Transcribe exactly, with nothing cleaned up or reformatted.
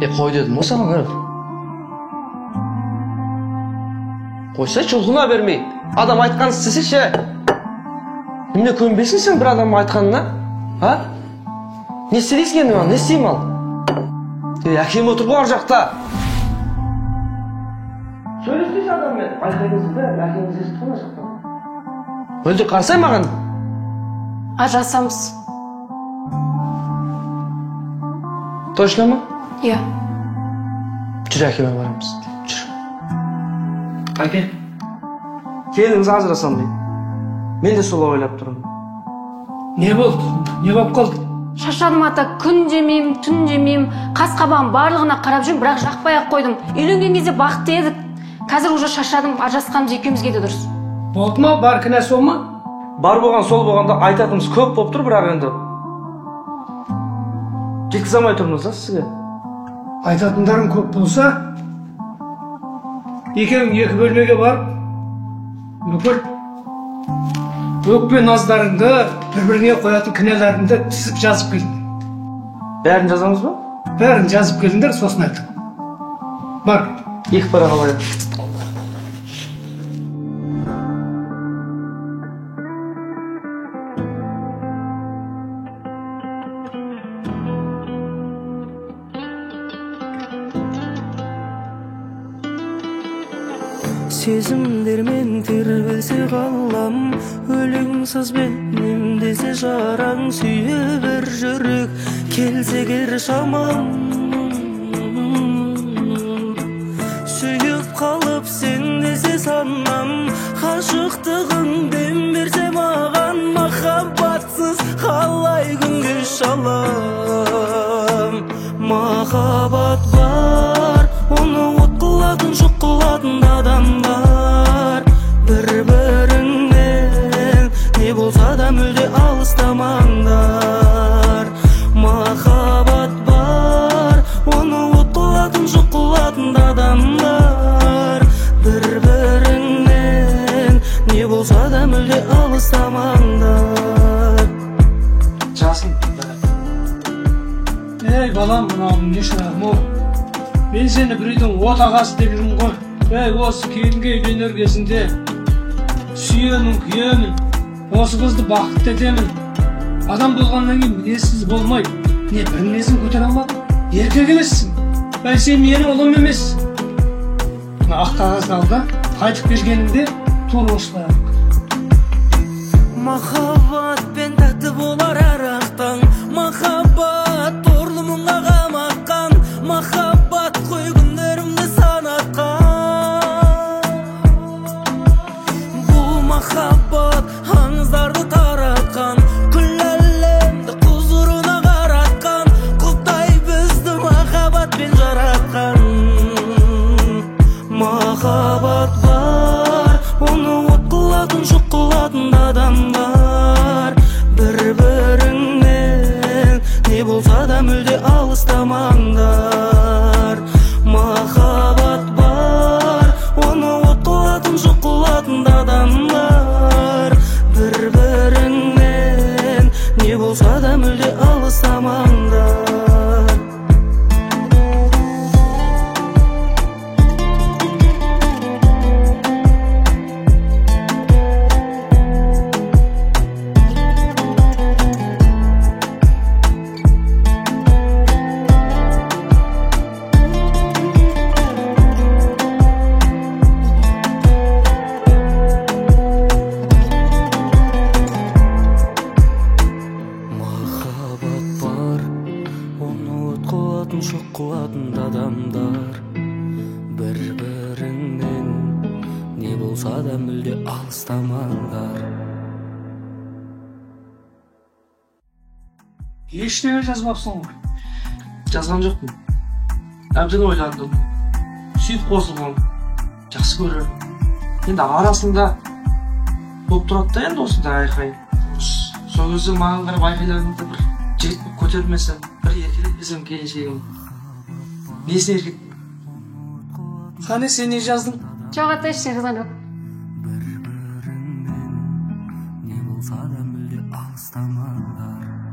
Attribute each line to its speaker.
Speaker 1: E koy dedim o sana karım. Koysa çulguna vermeyin. Adam aytkan istese şey. Emne kөнбейсің sen bir adamın aytkanına? Ha? Ne istediysin kendi bana? Ne isteyeyim al? Әкем отыр ғой ар жақта. Сөйлеспейсің адаммен. Айқайдыңыз да, әкеңіз естіп қана жақта. Өлді қарсай маған.
Speaker 2: Ажырасамыз.
Speaker 1: Точно ма?
Speaker 2: Иә.
Speaker 1: Жүр әкеме барамыз. Жүр. Әке, келіңіз ажырасам дейді. Мен де солай ойлап тұрмын.
Speaker 3: Не болды? Не болып қалды?
Speaker 2: Шаршадым ата, күн жемеймін, түн жемеймін, қас-қабағым барлығына қарап жүрмін, бірақ жақпай-ақ қойдым. Үйленген кезде бақытты едік. Қазір уже шаршадым, ажырасқанымыз екеумізге де дұрыс.
Speaker 3: Болды ма? Бар кінәсі ол ма?
Speaker 1: Бар болған сол болғанда айтатынымыз көп болып тұр, бірақ енді жеткізе алмай тұрмыз да сізге.
Speaker 3: Айтатындарың көп болса, екеуің екі бөлмеге барып, бүкіл өкпе наздарыңды, бір-біріне қоятын кінәларыңды тізіп жазып келдіңдер.
Speaker 1: Бәрін жазамыз ба?
Speaker 3: Бәрін жазып келдіңдер, сосын айттық. Бар.
Speaker 1: Екі пара қалайық.
Speaker 4: Сезімдермен тербелсе қалам, өлеңсізбен емдесе жараң, сүйе бір жүрек келсе кер шамам. Сүйіп қалып сен десе санам, ғашықтығың дем берсе маған, махаббатсыз қалай күн кеше алам. Махаббат бар, оны от қылатын, жоқ қылатын адамдар. Бір-біріңнен не болса да мүлде алыстамаңдар. Махаббат бар, оны от қылатын, жоқ қылатын адамдар. Бір-біріңнен не болса да мүлде алыстамаңдар.
Speaker 1: Жасын.
Speaker 3: Ей балам, мынауың не шырағым ол? Мен сені біреудің от ағасы деп жүрмін ғой. Ей, осы келінге үйленер кезінде сүйемін, күйемін, осы қызды бақытты етемін. Адам болғаннан кейін мінезсіз болмайды. Не бір мінезін көтере алмадың? Еркек емессің. Бәл сен менің ұлым емессің. Мына ақ қағазды ал да, қайтып бергеніңде тура осылай.
Speaker 4: Махаббатпен тәтті болар әр ақтан, махаббат торлы мұңға қамаққан, махаббат қой күндерімді санатқан. Бұл махаббат аңыздарды таратқан, күл әлемді құзырына қаратқан, Құдай бізді махаббатпен жаратқан. Махаббат бар, оны от қылатын, жоқ қылатын адамдар. Бір-біріңнен не болса да мүлде алыстамаңдар. Махаббат бар, оны от қылатын, жоқ қылатын адамдар. Бір-біріңнен не болса да мүлде алыстамаңдар. Жоқ қылатын адамдар. Бір-біріңнен не болса да мүлде алыстамаңдар.
Speaker 3: Ештеңе жазбапсың ғой.
Speaker 1: Жазған жоқпын. Әбден ойландым. Сүйіп қосылған. Жақсы көрер. Енді арасында болып тұрады да енді осындай айқай. Сол кезде маған қарап айқайларыңды бір жігіт болып көтермесем, бір еркелесем келіншегім. Несіне еркек?
Speaker 3: Қане, сен не жаздың?
Speaker 2: Жоқ ата, ештеңе жазған жоқ.
Speaker 4: Бір-біріңнен не болса да мүлде алыстамаңдар.